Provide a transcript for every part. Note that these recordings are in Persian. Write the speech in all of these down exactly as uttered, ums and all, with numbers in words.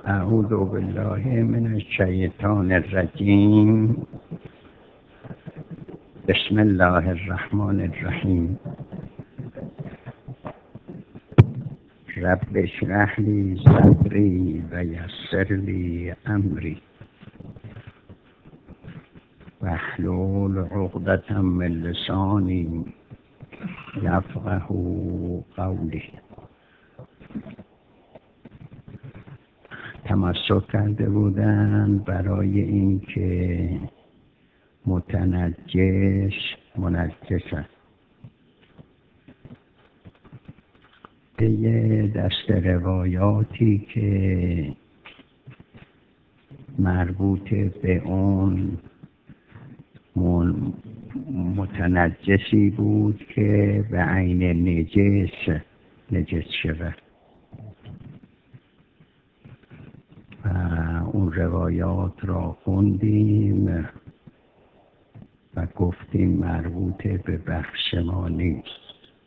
اعوذ بالله من الشیطان الرجیم. بسم الله الرحمن الرحیم. رب اشرح لی صدری و یسر لی امری واحلل عقدة من لسانی یفقهوا قولی. تمسک کرده بودند برای اینکه متنجس منجس است. یه دست روایاتی که مربوط به اون متنجسی بود که به عین نجس نجس شود و اون روایات را خوندیم و گفتیم مربوط به بخش ما نیست.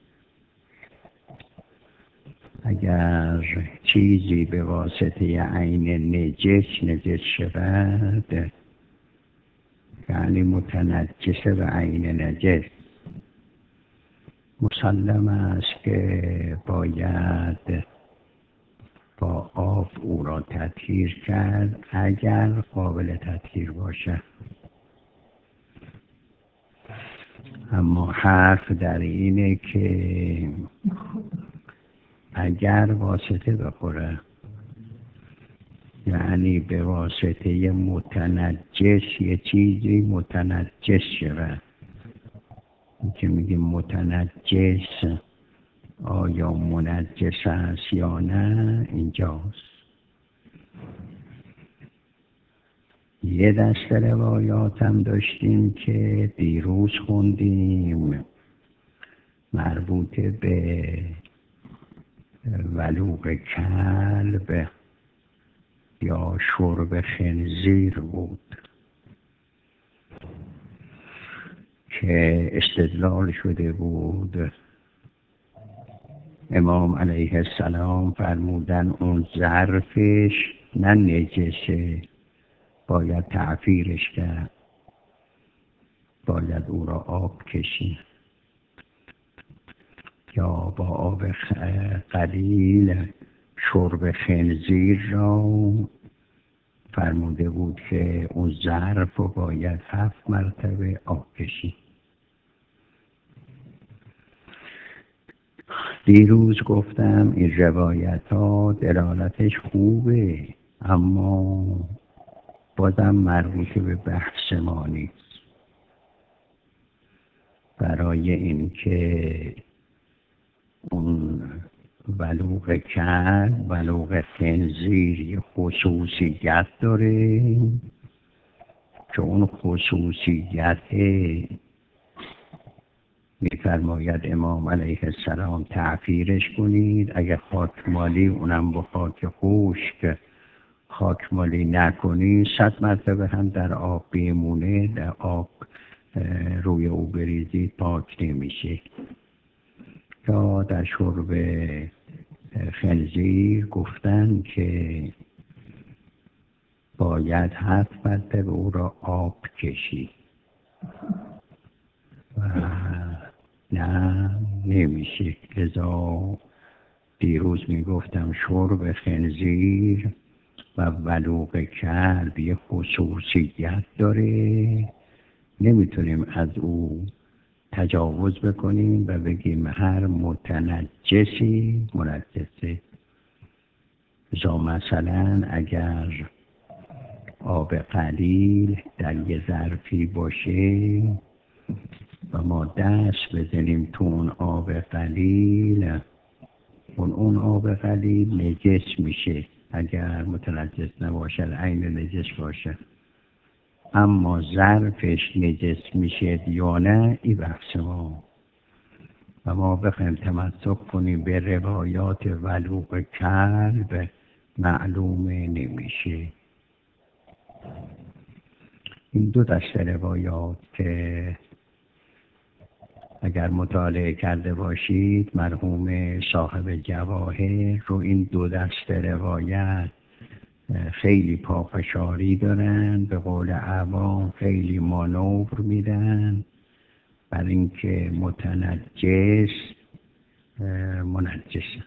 اگر چیزی به واسطه عین نجس نجس شود یعنی متنجس به عین نجس، مسلم است که باید با آب او را تطهیر کرد اگر قابل تطهیر باشد. اما حرف در اینه که اگر واسطه بخوره، یعنی به واسطه متنجس یه چیزی متنجس شود، این که میگیم متنجس آیا منجس است یا نه اینجاست. یه دست روایات هم داشتیم که دیروز خوندیم مربوط به ولوغ کلب یا شرب خنزیر بود که استدلال شده بود. امام علیه السلام فرمودن اون ظرفش نه نجسه، باید تعفیرش کرد، باید او را آب کشید یا با آب قلیل شرب خنزیر را فرموده بود که اون ظرف رو باید هفت مرتبه آب کشید. دیروز گفتم این روایت ها دلالتش خوبه اما بازم مربوط به بحث ما نیست. برای اینکه اون ولوغ کلب ولوغ خنزیر یه خصوصیت داره که اون خصوصیت می‌فرماید امام علیه السلام تعفیرش کنید، اگر خاکمالی اونم با خاک خشک خاکمالی نکنی صد مرتبه هم در آب بمونه، در آب روی او بریزید پاک نمیشه. یا در شرب خنزیر گفتن که باید هفت مرتبه او را آب کشید و نه نمیشه. لذا دیروز میگفتم شرب خنزیر و ولوغ کلب یه خصوصیت داره، نمیتونیم از او تجاوز بکنیم و بگیم هر متنجسی منجسه. زا مثلا اگر آب قلیل در یه ظرفی باشه و ما دست بزنیم تو اون آب قلیل، اون اون آب قلیل نجس میشه اگر متنجس نباشد، عین نجس باشه. اما ظرفش نجس میشه یا نه این بحث ما و ما بخوایم تمسک کنیم به روایات ولوغ کلب معلومه نمیشه. این دو دست روایات که اگر مطالعه کرده باشید مرحوم صاحب جواهر رو این دو دست روایت خیلی پافشاری دارن، به قول عوام خیلی مانور میدن بر اینکه متنجس منجسن.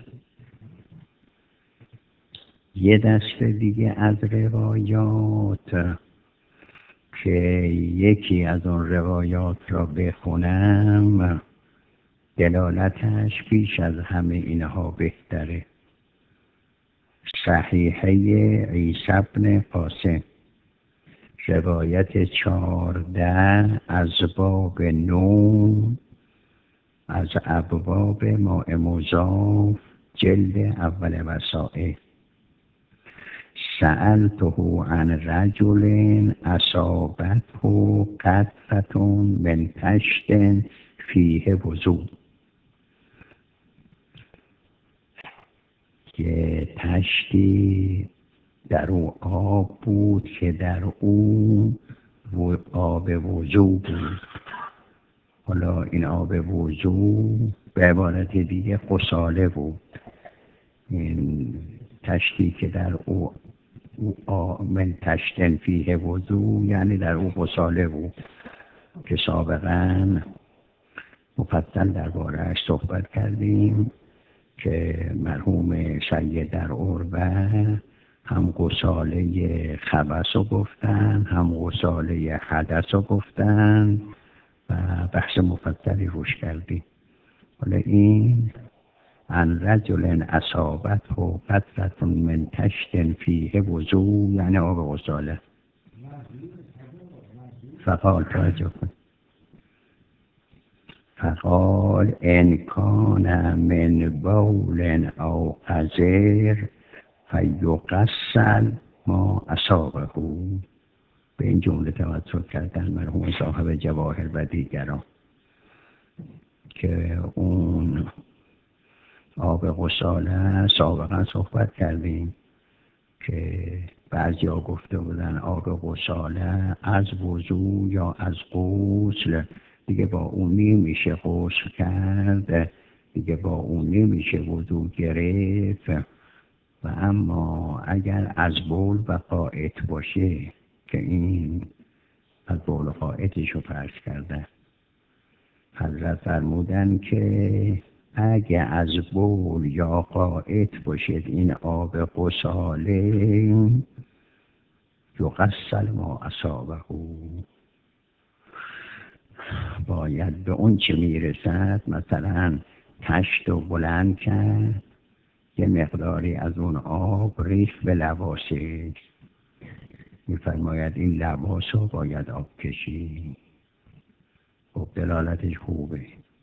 یه دست دیگه از روایات که یکی از اون روایات را بخونم دلالتش بیش از همه اینها بهتره. صحیحه عیسی بن قاسم روایت چارده از باب نو از ابواب ماء مضاف جلد اول وسائل. سألته عن رجل اصابته قطرة من طشت فیه وضوء. که طشتی در او آب بود که در او آب وضوء بود. حالا این آب وضوء به عبارت دیگه غساله بود. این طشتی که در او من طشت فیه وضوء یعنی در او غساله بود که سابقا مفصل درباره‌اش صحبت کردیم که مرحوم سید در عربه هم غساله خبث رو گفتن هم غساله حدث رو گفتن و بحث مفصلی روش کردیم. حالا این عن رجل اصابته قطرة من طشت فیه وضوء یعنی آب غساله. فقال توجه کن فقال ان کان من بول او قذر فیغسل ما اصابه. به این جمله توجه کردن مرحوم صاحب جواهر و دیگران که اون آب غساله سابقا صحبت کردیم که بعضی ها گفته بودن آب غساله از وضو یا از غسل دیگه با اون نمیشه غسل کرد، دیگه با اون نمیشه وضو گرفت. و اما اگر از بول و قائط باشه که این از بول و قائطش رو فرض کرده، حضرت فرمودن که اگه از بول یا قائط باشد این آب غساله یغسل ما اصابه، باید به اون چه میرسد مثلا طشت و بلند کرد یه مقداری از اون آب ریخت به لباسش، میفرماید این لباس رو باید آب کشید. خب دلالتش خوبه،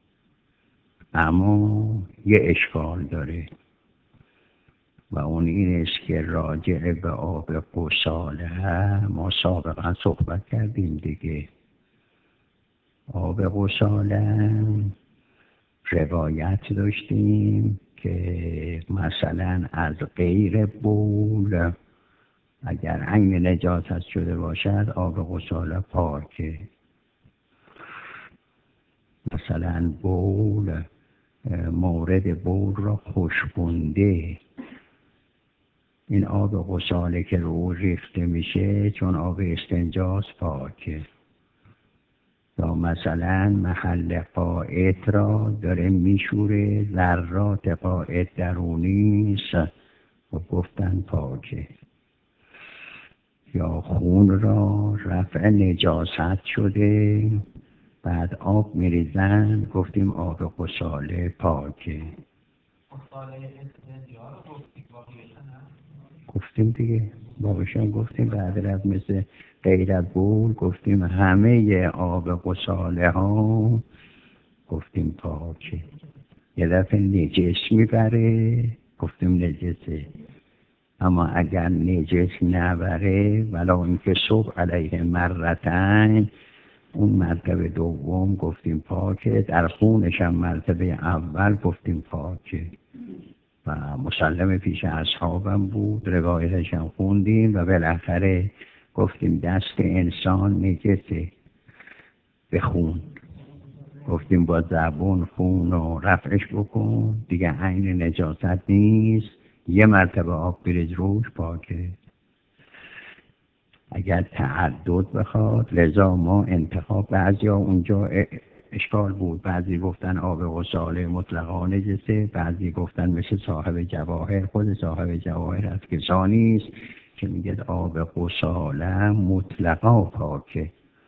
اما یه اشکال داره و اون این است که راجع به آب غساله ما سابقا صحبت کردیم دیگه. آب غساله روایت داشتیم که مثلا از غیر بول اگر عین نجاست شده باشد آب غساله پاکه. مثلا بول مورد بول را خوشبونده، این آب غساله که رو ریخته میشه چون آب استنجاست پاکه. یا مثلا محل قائط را داره میشوره ذرات قائط درونیست و گفتن پاکه. یا خون را رفع نجاست شده بعد آب میریزن گفتیم آب غساله پاکه. گفتیم دیگه باقیشان گفتیم بعد رفت مثل غیر از بول گفتیم همه آب غساله ها گفتیم پاکه. یه دفعه نجس میبره گفتیم نجسه، اما اگر نجس نبره ولی اینکه صبح علیه مرتين اون مرتبه دوم گفتیم پاکه، در خونش هم مرتبه اول گفتیم پاکه و مسلم پیش اصحابم بود روایتش هم خوندیم و بالاخره گفتیم دست انسان نجسه به خون، گفتیم با زبون خون رو رفعش بکن دیگه عین نجاست نیست، یه مرتبه آب بریز روش پاکه. اگر تعدد بخواد، لذا ما انتخاب بعضی ها اونجا اشکال بود، بعضی گفتن آب غساله مطلقا نجسه، بعضی گفتن مثل صاحب جواهر، خود صاحب جواهر از کسانی است که میگه آب غساله مطلقا پاکه.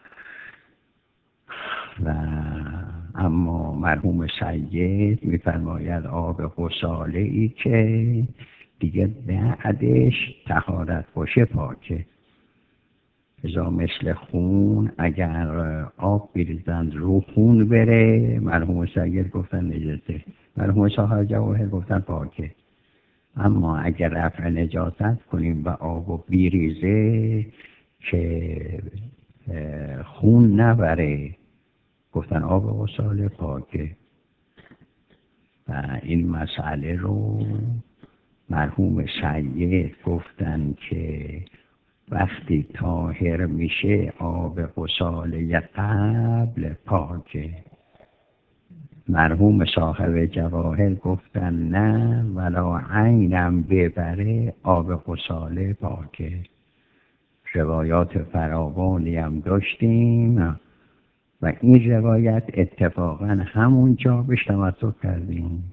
و اما مرحوم سید میفرماید آب غساله ای که دیگه بعدش طهارت باشه پاکه. ازا مثل خون اگر آب بریزند رو خون بره، مرحوم سید گفتن نجسه، مرحوم صاحب جواهر گفتن پاکه. اما اگر رفع نجاست کنیم و آب بریزه که خون نبره، گفتن آب غساله پاکه. و این مسئله رو مرحوم سید گفتن که وقتی طاهر میشه آب غساله قبل پاکه. مرحوم صاحب جواهر گفتن نه ولا عینم ببره آب غساله پاکه. روایات فراوانی هم داشتیم و این روایت اتفاقا همونجا بهش تمسک کردیم.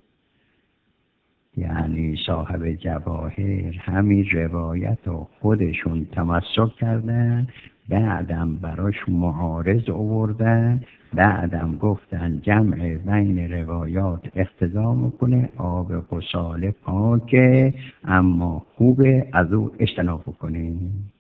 یعنی صاحب جواهر همین روایت رو خودشون تمسک کردن، بعدم براش معارض آوردن، بعدم گفتن جمع بین روایات اقتضا میکنه آب غساله پاکه، اما خوبه از او اجتناب کنیم.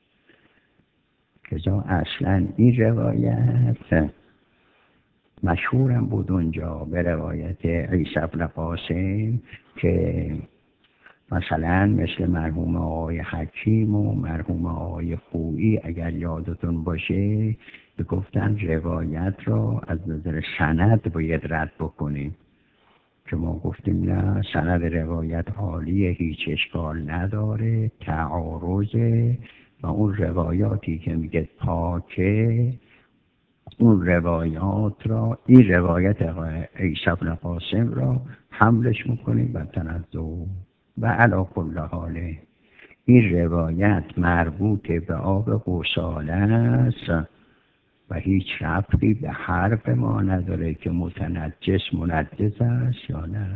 که اصلا این روایت مشهورم بود اونجا به روایت عیسی بن قاسم که مثلا مثل مرحوم آقای حکیم و مرحوم آقای خویی اگر یادتون باشه بگفتن روایت را از نظر سند باید رد بکنیم، که ما گفتیم نه، سند روایت عالیه، هیچ اشکال نداره، تعارضه و اون روایاتی که میگه پاکه اون روایات را، این روایت عیسی بن قاسم را حملش میکنیم بر تنزع. و علی کل حال این روایت مربوط به آب غساله است و هیچ ربطی به حرف ما نداره که متنجس منجس است یا نه.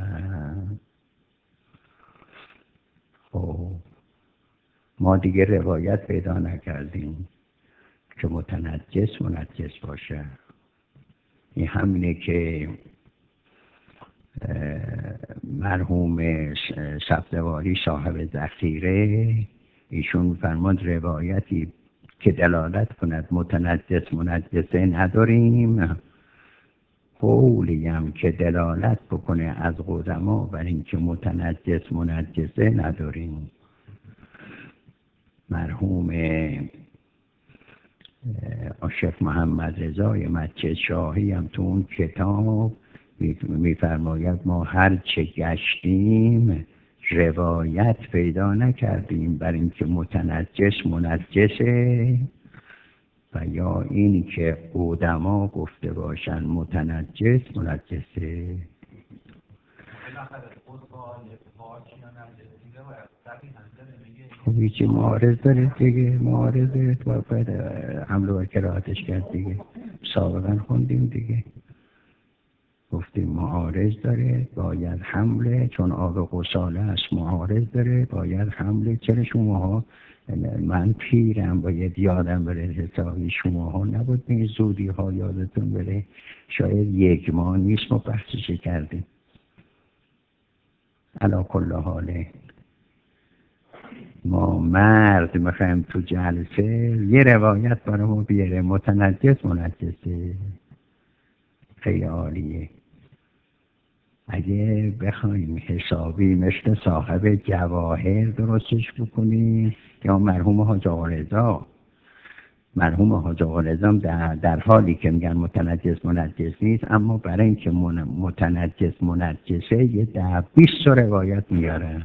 خب ما دیگه روایت پیدا نکردیم که متنجس منجس باشه. این همینه که مرحوم صفدواری صاحب ذخیره ایشون فرمود روایتی که دلالت کند متنجس منجسه نداریم، قولی هم که دلالت بکنه از قدما بر این که متنجس منجسه نداریم. مرحوم شیخ محمد رضای مسجد شاهی هم تو اون کتاب میفرماید ما هر چه گشتیم روایت پیدا نکردیم بر این که متنجس منجسه و یا این که قدما گفته باشن متنجس منجسه. خب هیچی معارض دارید دیگه، معارض دارید باید حمل و کراتش کرد دیگه، سابقا خوندیم دیگه، گفتیم معارض داره باید حمله، چون آب غساله است معارض داره باید حمله. چرا شماها، من پیرم باید یادم بره حسابی، شماها نبود به این زودی ها یادتون بره، شاید یک ماه نیست ما بحثش کردیم. علا کل حاله ما مرد میخوایم تو جلسه یه روایت برای ما بیاره متنجس منجسه، خیلی عالیه. اگه بخوایم حسابی مثل صاحب جواهر درستش بکنیم یا مرحوم حاج آقا رضا، مرحوم حاج آقا رضا در, در حالی که میگن متنجس منجس نیست، اما برای اینکه متنجس منجسه یه ده بیست روایت میاره.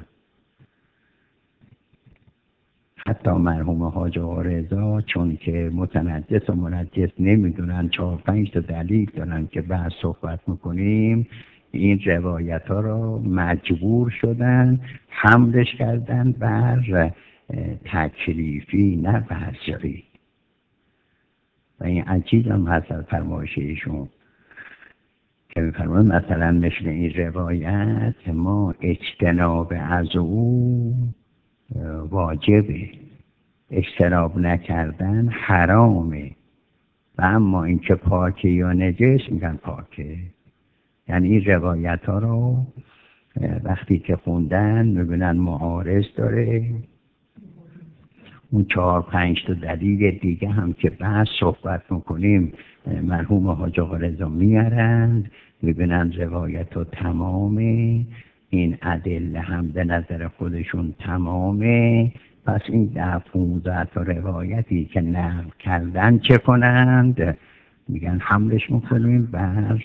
حتی مرحوم حاج آقا رضا چون که متنجس و منجس نمیدونن، چهار پنج تا دلیل دارن که بعد صحبت میکنیم، این روایت ها رو مجبور شدن حملش کردن بر تکلیفی نه وضعی. و این عجیب هم هست از فرمایش ایشون که می‌فرمایند مثلا مثل این روایت ما اجتناب از او واجبه، اجتناب نکردن حرامه، و اما این که پاکه یا نجس میگن پاکه. یعنی این روایت ها رو وقتی که خوندن میبینن معارض داره. اون چهار پنج تا دلیل دیگه هم که بعد صحبت میکنیم مرحوم حاج آقا رضا میارند، میبینن روایت ها تمامه، این ادله هم به نظر خودشون تمامه. پس این ده پونزده تا روایتی که نقل کردن چه کنند؟ میگن حملش میکنیم بر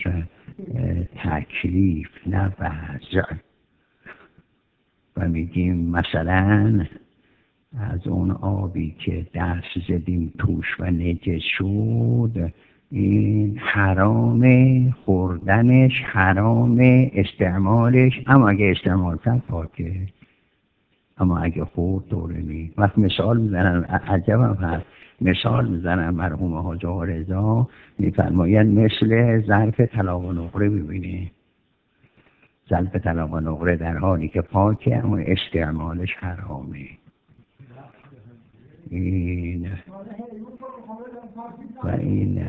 تکلیف نه وضع. و میگیم مثلا از اون آبی که دست زدیم توش و نجس شد، این حرام خوردنش، حرام استعمالش، اما اگه استعمال کرد پاکه، اما اگه خورد دوره نی. وقت مثال میزنن، عجب هم هست، مثال میزنن مرحوم حاج آقا رضا میفرماید مثل ظرف طلا و نقره ببینه، ظرف طلا و نقره در حالی که پاکه اما استعمالش حرامه. این و این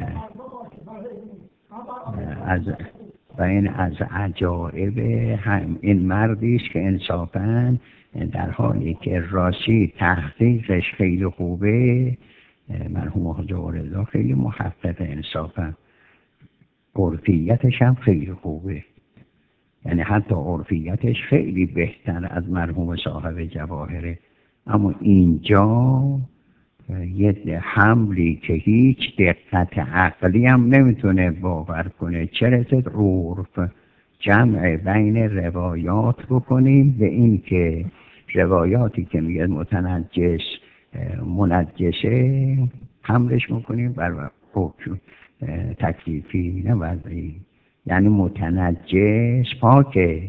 از و این از عجائب هم این مردی است که انصافاً در حالی که راستی تحقیقش خیلی خوبه، مرحوم حاج آقا رضا خیلی محقق انصافاً، عرفیتش هم خیلی خوبه، یعنی حتی عرفیتش خیلی بهتر از مرحوم صاحب جواهره. اما اینجا یه حملی که هیچ دقت عقلی هم نمیتونه باور کنه، چه رسد عرف جمع بین روایات بکنیم به این که روایاتی که میگه متنجس منجسه حملش میکنیم بر حکم تکلیفی نه وضعی. یعنی متنجس پاکه،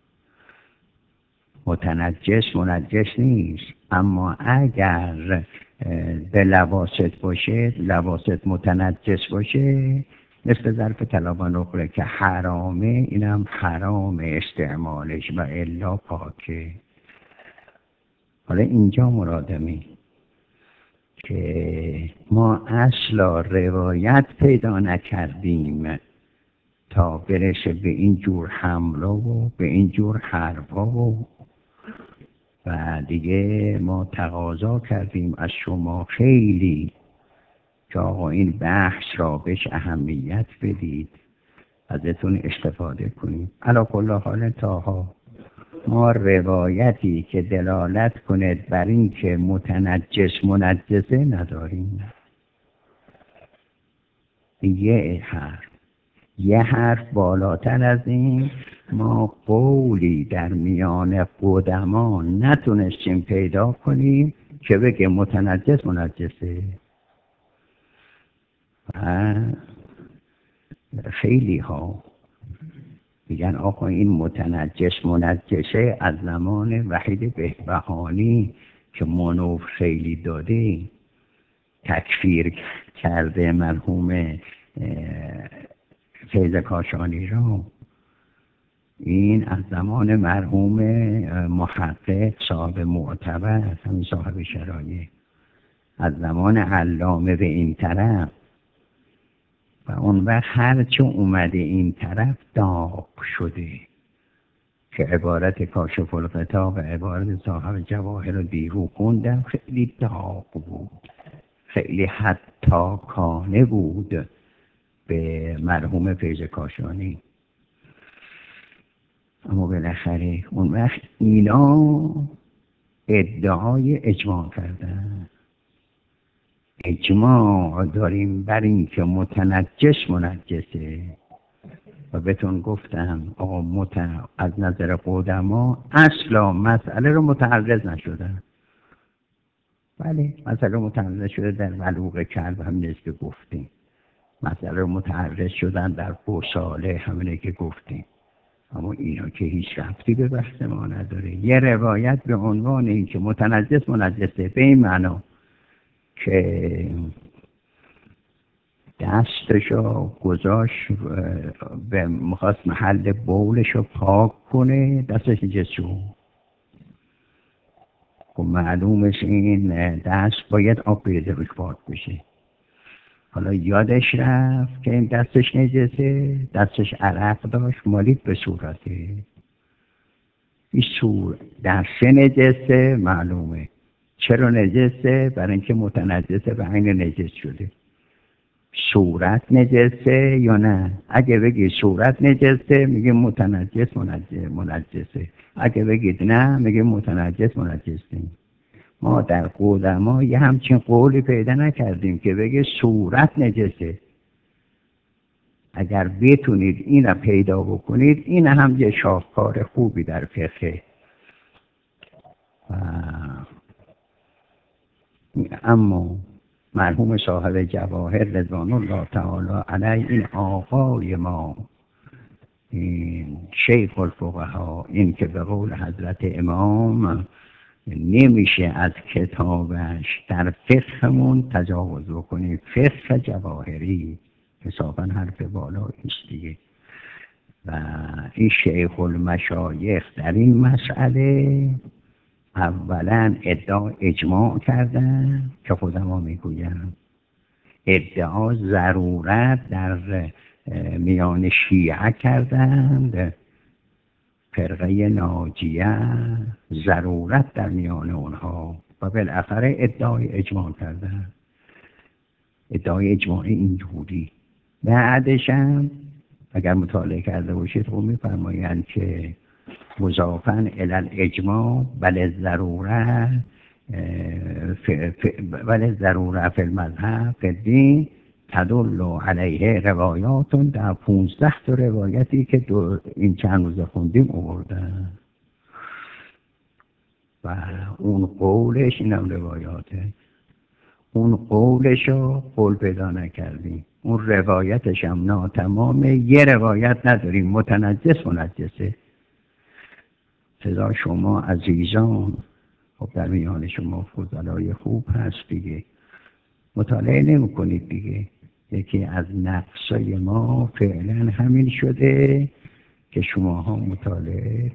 متنجس منجس نیست، اما اگر به لواست باشه، لواست متنجس باشه، مثل ظرف طلا و نقره که حرامه، اینم حرام استعمالش و الا پاکه. حالا اینجا مرادمی که ما اصلا روایت پیدا نکردیم تا برسه به این جور حمله و به این جور حرفا و و دیگه ما تقاضا کردیم از شما خیلی که آقا این بحث را بهش اهمیت بدید، ازتون استفاده کنیم. علی کل حال تاها ما روایتی که دلالت کند بر این که متنجس منجسه نداریم. یه حرف یه حرف بالاتر از این ما قولی در میان قدما نتونستیم پیدا کنیم که بگه متنجس منجسه. و خیلی ها میگن آقا این متنجس منجسه از زمان وحید بهبهانی که منوف خیلی داده تکفیر کرده مرحوم فیض کاشانی را. این از زمان مرحوم محقق صاحب معتبر، همین صاحب شرایع، از زمان علامه به این طرف، و اون وقت هرچه اومده این طرف داغ شده که عبارت کاشف الغطا و عبارت صاحب جواهر رو دیرو خوندم، خیلی داغ بود، خیلی حتی کانه بود به مرحوم فیض کاشانی. اما بالاخره اون وقت اینا ادعای اجماع کردن، اجماع داریم بر این که متنجس منجسه. و بهتون گفتم آقا متن... از نظر قدما اصلا مسئله رو متعرض نشدن. بله مسئله متعرض شده در بلوغ کلب، همینه که گفتیم، مسئله رو متعرض شدن در بوساله، همینه که گفتیم. اما اینا که هیچ ربطی به بحث ما نداره. یه روایت به عنوان این که متنجس منجسه به این معنا که دستشو گذاشت به مخواست محل بولشو پاک کنه، دستش نجس شد. خب معلومش این دست باید آب بریزه روش پاک بشه. حالا یادش رفت که این دستش نجسه، دستش عرق داشت مالید به صورته. این صورت دست نجسه معلومه. چرا نجسه؟ برای اینکه متنجسه به عین نجس شده. صورت نجسه یا نه؟ اگه بگید صورت نجسه میگه متنجس منجسه، اگه بگید نه میگه متنجس منجس نیست. ما در قدما یه همچین قولی پیدا نکردیم که بگه صورت نجسه. اگر بتونید این را پیدا بکنید این هم یه شاهکار خوبی در فقه. اما مرحوم صاحب جواهر رضوان الله تعالی علیه، این آقای ما، این شیخ الفقها، این که به قول حضرت امام نمیشه از کتابش در فقهمون تجاوز بکنیم. فقه جواهری حسابا حرف بالا است دیگه. و این شیخ المشایخ در این مسئله اولا ادعا اجماع کردن که خودم ها میگویم، ادعا ضرورت در میان شیعه کردند، فرقه ناجیه ضرورت در میان اونها، و بالاخره ادعای اجماع کردن. ادعای اجماع اینجوری. بعدش هم اگر مطالعه کرده باشید خب میفرمایند که مضافاً الی الاجماع بل ضروره بل ضروره فی المذهب فی الدین تدل علیه روایات، در پونزده تا روایتی که دو این چند روز خوندیم آوردن. و اون قولش اینم روایاته، اون قولشو قول پیدا نکردیم، اون روایتش هم ناتمامه. یه روایت نداریم متنجس منجسه. سزا شما عزیزان، خب در میان شما فضلای خوب هست دیگه، مطالعه نمی کنید دیگه. یکی از نقصای ما فعلا همین شده که شماها مطالعه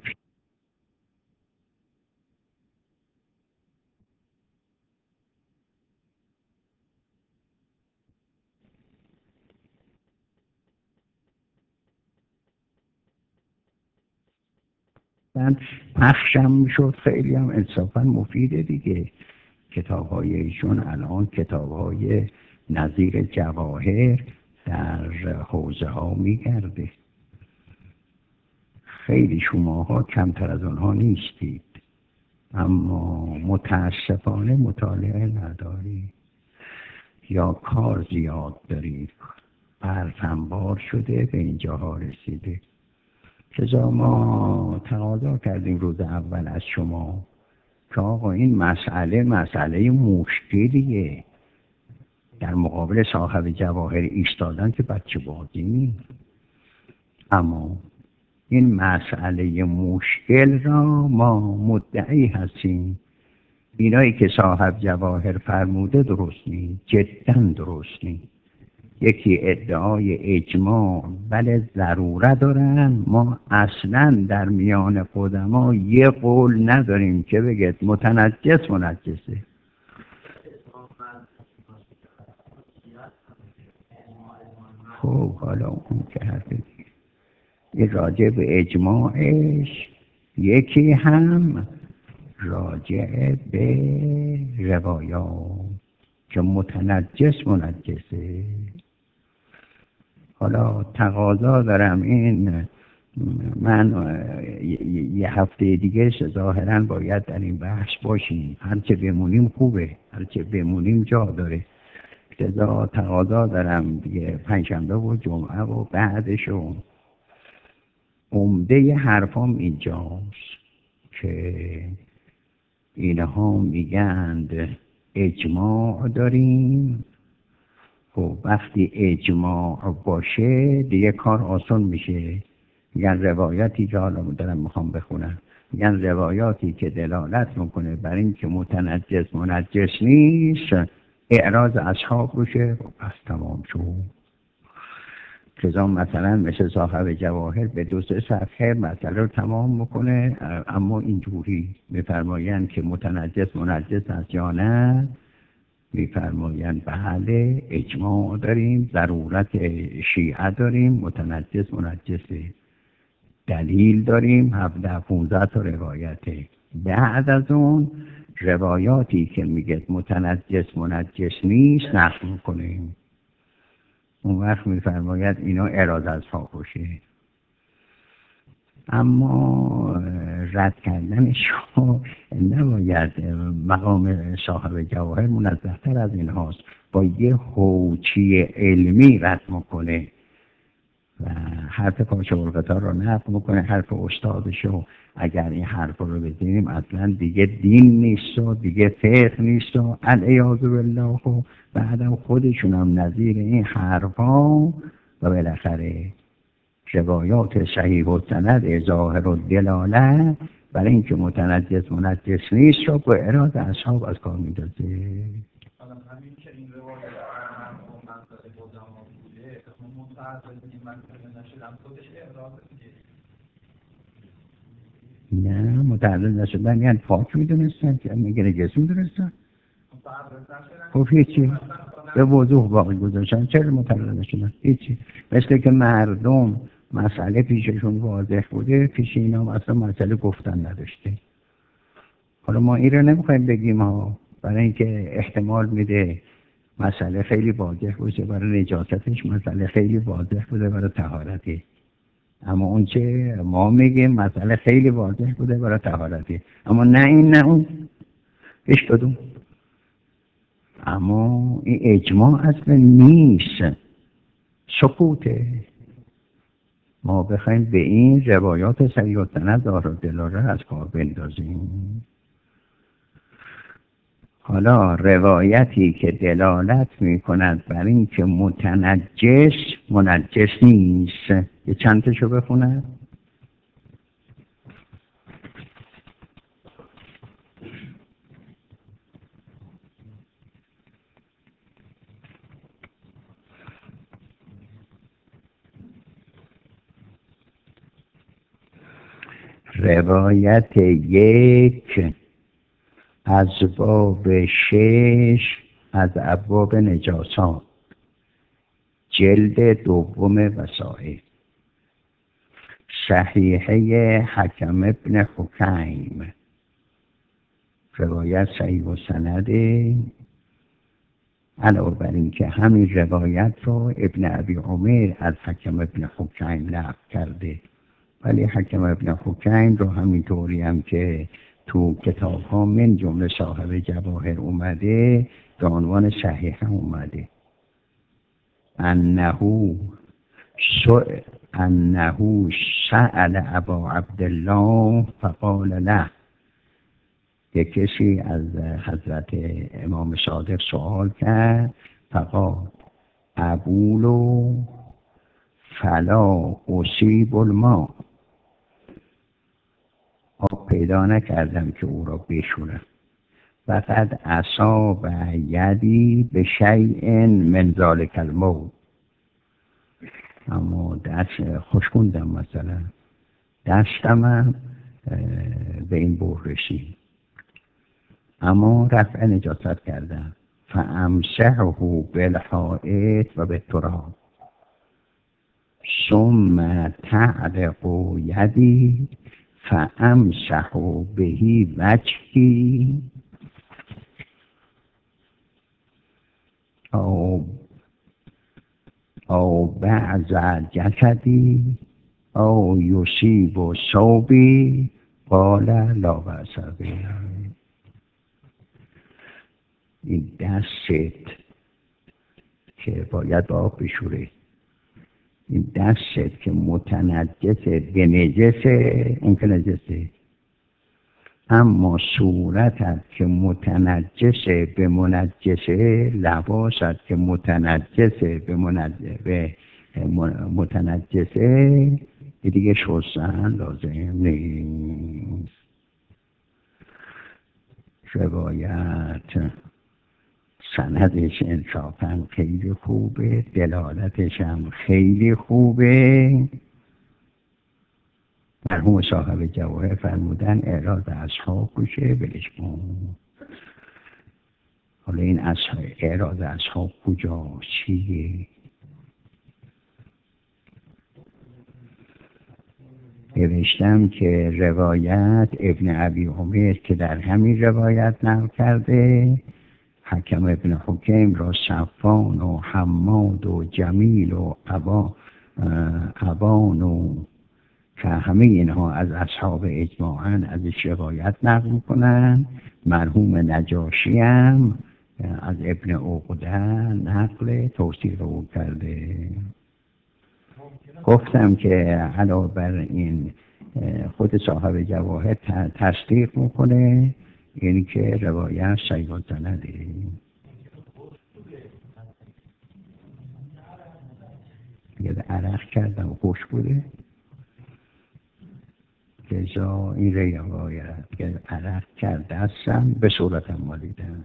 من پخشم شد، خیلی هم انصافا مفیده دیگه. کتاب های ایشون الان کتاب های نظیر جواهر در حوزه ها میگرده. خیلی شماها کمتر از اونها نیستید، اما متاسفانه مطالعه ندارید یا کار زیاد دارید، برف انبار شده به اینجاها رسیده. لذا ما تقاضا کردیم روز اول از شما که آقا این مسئله مسئله مشکلیه. در مقابل صاحب جواهر ایستادن که بچه بازی نیست، اما این مسئله مشکل را ما مدعی هستیم. اینایی که صاحب جواهر فرموده درست نیست، جدا درست نیست. یکی ادعای اجماع بله ضروره دارن، ما اصلا در میان قدما یه قول نداریم که بگید متنجس منجسه. خب حالا اون که حرف دیگه، یه راجع به اجماعش، یکی هم راجع به روایات که متنجس منجسه. حالا تقاضا دارم این، من یه هفته دیگه ظاهرا باید در این بحث باشیم، هرچه بمونیم خوبه، هرچه بمونیم جا داره. لذا تقاضا دارم دیگه پنجشنبه و جمعه و بعدش و عمده حرفام اینجاست که اینها میگند اجماع داریم. خب وقتی اجماع باشه دیگه کار آسان میشه. میگن روایتی که حالا دارم میخوام بخونم، میگن روایاتی که دلالت میکنه بر این که متنجس منجس نیست اعراض اصحاب روشه، پس تمام شد. کذا مثلا مثل صاحب جواهر به دو سه صفحه مسئله رو تمام میکنه، اما اینجوری میفرمایند که متنجس منجس است یا نه، میفرمایند بله اجماع داریم، ضرورت شیعه داریم، متنجس منجسه، دلیل داریم، هفده پونزده تا روایته. بعد از اون روایاتی که میگه متنجس منجس نیست نقل میکنیم، اون وقت میفرماید اینا اراده از فاحشه. اما رد کردنش نباید، مقام صاحب جواهر منزه‌تر از این هاست، با یه هوچی علمی رد میکنه و حرف پاچه‌القطار رو نقل میکنه، حرف استادشو. اگر این حرف رو بزنیم اصلا دیگه دین نیست و دیگه فقه نیست و العیاذ بالله، و بعدم خودشون هم نظیر این حرفا. و بالاخره روایات صحیح و سند ظاهر و دلاله برای اینکه متنجس منجس نیست رو با اراده اصحاب از کار میدازه. حالا همین که این روایت مرحوم منصور قدما بوده، اون متعرض این منطقه نشدن خودش اعراض دیگه. نه متعرض نشدن یعنی پاک میدونستن که میگه نجس میدونستن. خب هیچی به وضوح باقی گذاشتن، چرا متعرض نشدن؟ هیچی. مثل که مردم مسئله پیششون واضح بوده، پیش اینا هم اصلا مسئله گفتن نداشته. حالا ما این رو نمیخوایم بگیم ها، برای اینکه احتمال میده مسئله خیلی واضح بوده برای نجاستش، مسئله خیلی واضح بوده برای طهارتی. اما اون چه ما میگیم مسئله خیلی واضح بوده برای طهارتی، اما نه این نه اون، هیچ کدوم. اما این اجماع اصلا نیست، سکوته. ما بخوایم به این روایات صحیح و سند ظاهر و دلاله از کار بندازیم. حالا روایتی که دلالت میکند بر این که متنجس منجس نیست، یه چند تاشو بخونم. روایت یک از باب شش از ابواب نجاسات، جلد دوم وسائل، صحیحه حکم ابن حکیم، روایت صحیح و سنده. علاوه بر این که همین روایت رو ابن ابی عمر از حکم ابن حکیم نقل کرده، ولی حکم ابن حکیم رو همینطوری هم که تو کتاب ها من جمله صاحب جواهر اومده به عنوان صحیح هم اومده. انهو سئل انهو سأل ابا عبدالله فقال له، یک کسی از حضرت امام صادق سوال کرد، فقال ابولو فلا اصیب الماء، آب پیدا نکردم که او را بشورم، فقد اصاب یدی به شیء من ذلک الموت، اما دست خوشکوندم، مثلا دستم به این بور رسید، اما رفع نجاست کردم، فامسحه بالحائط و بالتراب ثم تعلق یدی فامسح به وجهی او او بعض جسدی او یصیب ثوبی قال لا بأس به. این دست که باید با آب بشوره، این دست که متنجسه به نجسه، اون که نجسه، اما صورتت که متنجسه به منجسه، لباست که متنجسه به, منجسه به متنجسه، دیگه شستن لازم نیست. روایت سندش انصافا خیلی خوبه، دلالتش هم خیلی خوبه. مرحوم صاحب جواهر فرمودن اعراض اصحاب کشه بلش کن. حالا این اعراض اصحاب کجا چیه؟ نوشتم که روایت ابن ابی عمر که در همین روایت نقل کرده، حکم ابن حکیم را صفان و حماد و جمیل و عبا عبان و که همه اینها از اصحاب اجماعاً ازش روایت نقل میکنن. مرحوم نجاشی هم از ابن عقده نقل توصیف او کرده. گفتم که علاوه بر این خود صاحب جواهر تصدیق میکنه این که روایت صحیح السنده. یه عرق کردم و خوش بوده لذا این روایت که عرق کرده هستم به صورتم مالیدم.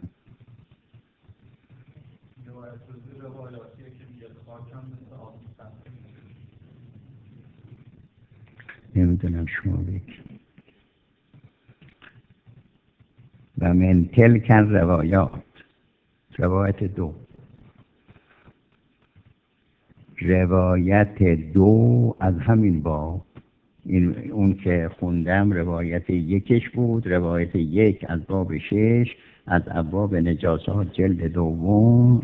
نمیدونم شما بگید. و من تلک روایات، روایت دو روایت دو از همین باب، این اون که خوندم روایت یکش بود. روایت یک از باب شش از ابواب نجاسات جلد دوم.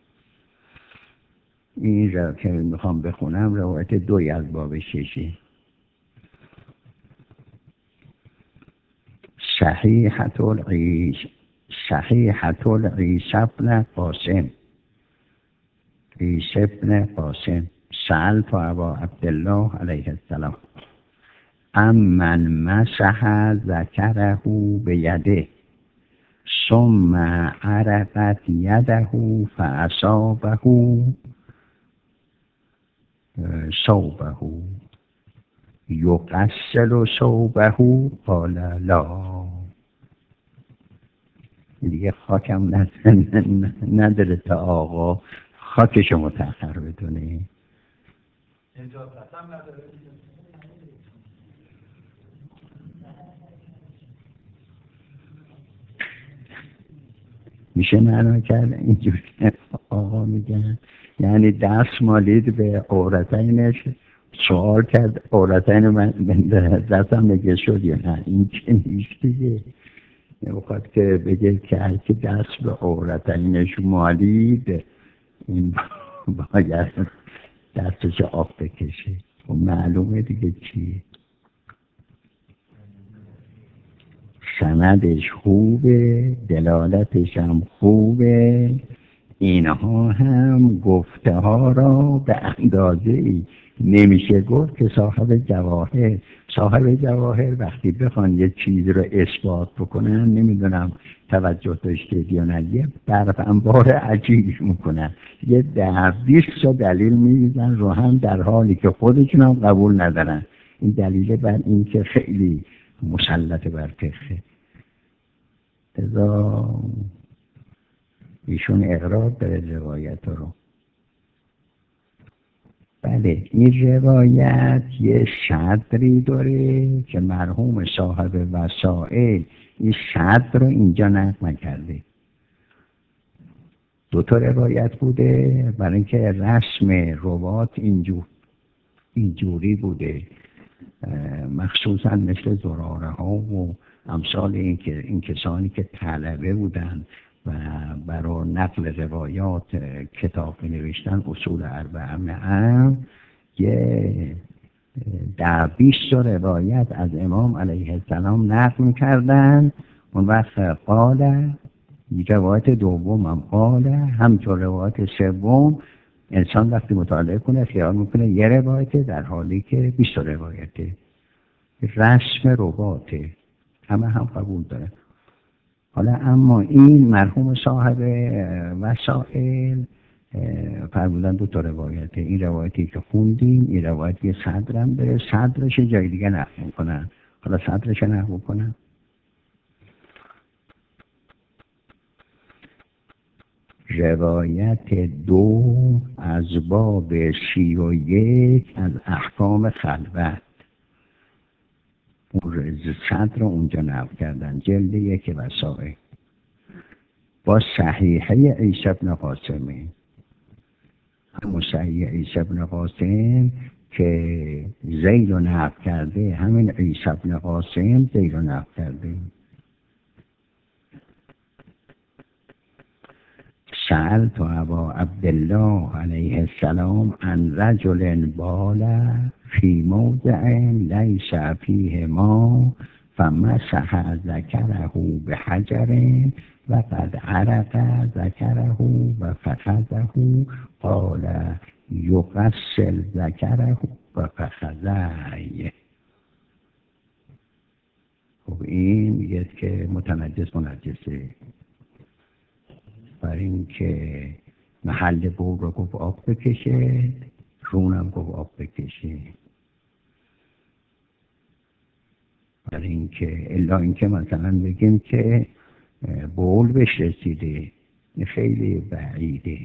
این را که میخوام بخونم روایت دوی از باب ششی. صحیحة العیش صحیحة العیس ابن قاسم عیس ابن قاسم سألت ابا عبدالله علیه السلام امن مسح ذکره بیده ثم عرقت یده فاصابه ثوبه یغسل ثوبه؟ قال لا. دیگه خاکم نداره تا آقا خاکش متأخر بدونه. میشه معنا کرد اینجوری آقا میگن یعنی دست مالید به عورتینش، سوال کرد عورتین من دستم نگه شد یا نه؟ این که نیست دیگه. نمیخواد که بگه که هرکی دست به عورتینش مالید این باید دستش آب بکشه. و معلومه دیگه چیه. سندش خوبه، دلالتش هم خوبه. اینها هم گفته ها را به اندازه ای نمیشه گفت که صاحب جواهر صاحب جواهر وقتی بخوان یه چیز رو اثبات بکنن، نمیدونم توجه داشتید یا نه، یه برف انبار عجیب میکنن، یه ده بیست دلیل میزن رو هم در حالی که خودشون هم قبول ندارن. این دلیل بر این که خیلی مسلط بر فقه. ازا ایشون اقرار داره روایت رو. بله این روایت یه شطری داره که مرحوم صاحب وسائل این شطر رو اینجا نقل نکرده. دو تا روایت بوده برای اینکه رسم روات اینجور اینجوری بوده، مخصوصا مثل زراره ها و امثال این که این کسانی که طلبه بودن و برای نقل روایات کتاب می نوشتن اصول اربعه هم یه در بیست روایت از امام علیه السلام نقل می کردن. اون وقت قال روایت دوم هم قال، همچون روایت سوم انسان وقتی مطالعه کنه خیال میکنه یه روایته در حالی که بیست روایته. رسم رواته همه هم قبول داره. حالا اما این مرحوم صاحب وسائل فرمودن دو تا روایته، این روایتی که خوندیم، این روایتی صدرم داره، صدرش جای دیگه نقل میکنن. حالا صدرش نقل کنن. روایت دو از باب سی و یک از احکام خلوت، اون صدر رو اونجا نقل کردن، جلد یک وسائل با صحیحه عیسی بن قاسمی، همون صحیح عیسی بن قاسم که زید رو نقل کرده، همین عیسی بن قاسم زید رو نقل کرده. سألت ابا عبدالله علیه السلام عن رجل بال فی موضع لیس فیه ما فمسح ذکره بحجر و قد عرق ذکره و فخذه قال یغسل ذکره و فخذه. خب این میگه که متنجس منجسه، برای اینکه محل بول رو گفت آب بکشه، رونم گفت آب بکشه، برای اینکه الا اینکه مثلا بگیم که بول بهش رسیده، این خیلی بعیده.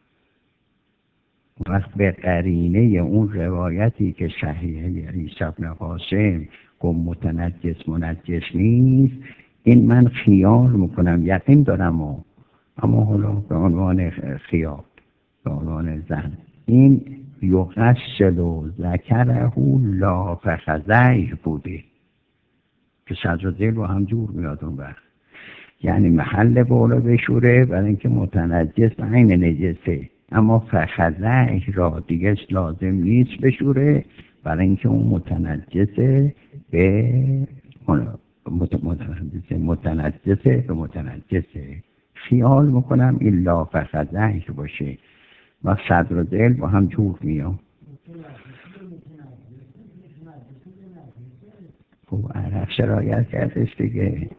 وقت به قرینه اون روایتی که صحیحه عیسی بن قاسم گفت متنجس منجس نیست، این من خیال میکنم، یقین دارم و اما حالا به عنوان خیال، به عنوان زن، این یغسل و ذکره لا فخذه بوده که صدر و دل رو هم جور میاد اون وقت، یعنی محل بولا بشوره برای اینکه متنجس عین نجسه، اما فخذه را دیگه لازم نیست بشوره برای اینکه اون متنجسه به متنجسه متنجسه به متنجسه. خیال میکنم این لا فخذه باشه و صدر و دل با هم جور میام. خب عرق شرایت کردش دیگه،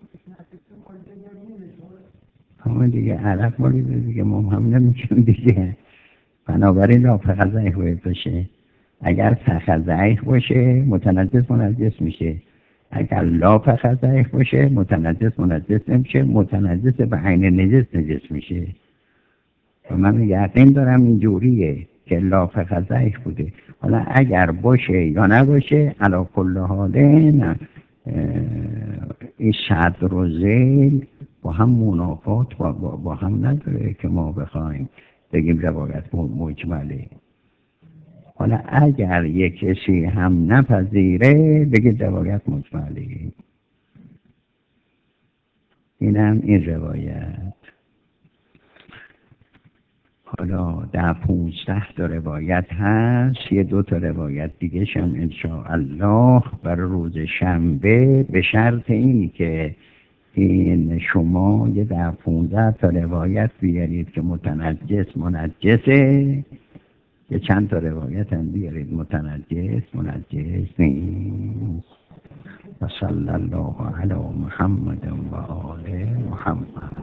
همون دیگه عرق مالیده دیگه، ما هم نمیکنم دیگه، بنابراین لا فخذه باید باشه. اگر فخذه باشه متنجس منجس میشه، اگر لا فخذه باشه متنجس منجس نمیشه، متنجس به عین نجس نجس میشه. و من یقین دارم اینجوریه که لا فخذه بوده. حالا اگر باشه یا نباشه علی کل حال نه، این صدر و ذیل با هم منافات با, با, با هم نداره که ما بخوایم بگیم روایت مجمله. حالا اگر یک کسی هم نپذیره بگید روایت مجمله. اینم این روایت. حالا در پونزده تا روایت هست، یه دو تا روایت دیگه شم انشاءالله برای روز شنبه، به شرط این که این شما یه در پونزده تا روایت بیارید که متنجس منجسه، یه چند تا روایت هم بیارید متنجس منجس نیست. و صلی الله علی محمد و آل محمد.